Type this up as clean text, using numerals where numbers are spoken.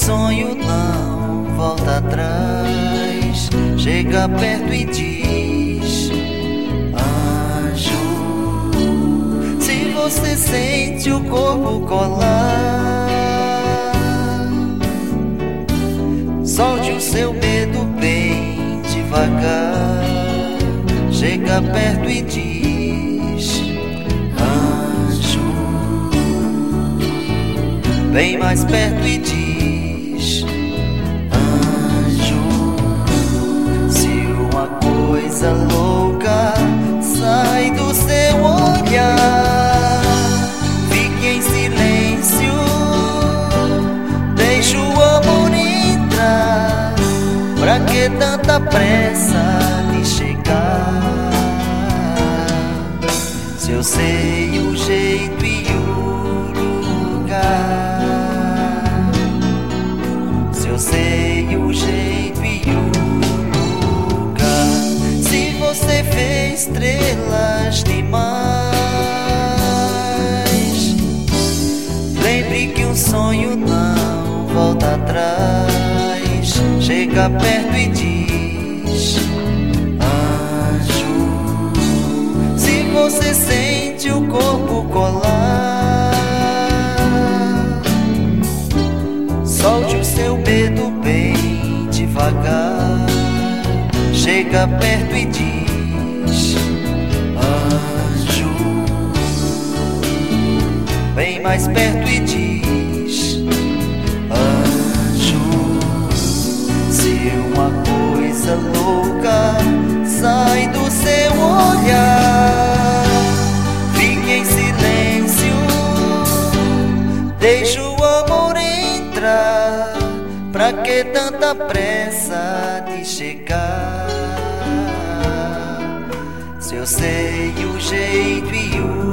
sonho não volta atrás. Chega perto e diz: anjo, se você sente o corpo colar, solte o seu medo bem devagar. Chega perto e diz: anjo, vem mais perto e diz: anjo, se uma coisa louca sai do seu olhar, fique em silêncio, deixa o amor entrar. Pra que tanta pressa de chegar? Se eu sei o jeito e o lugar, se eu sei o jeito e o lugar. Se você vê estrelas demais, lembre que um sonho não volta atrás. Chega perto e diz: anjo, se você sente o corpo colar, solte o seu medo bem devagar. Chega perto e diz: anjo, vem mais perto e diz: anjo, se uma coisa louca sai do seu olhar, fique em silêncio, deixa o amor entrar. Pra que tanta pressa de chegar? Se eu sei o jeito e o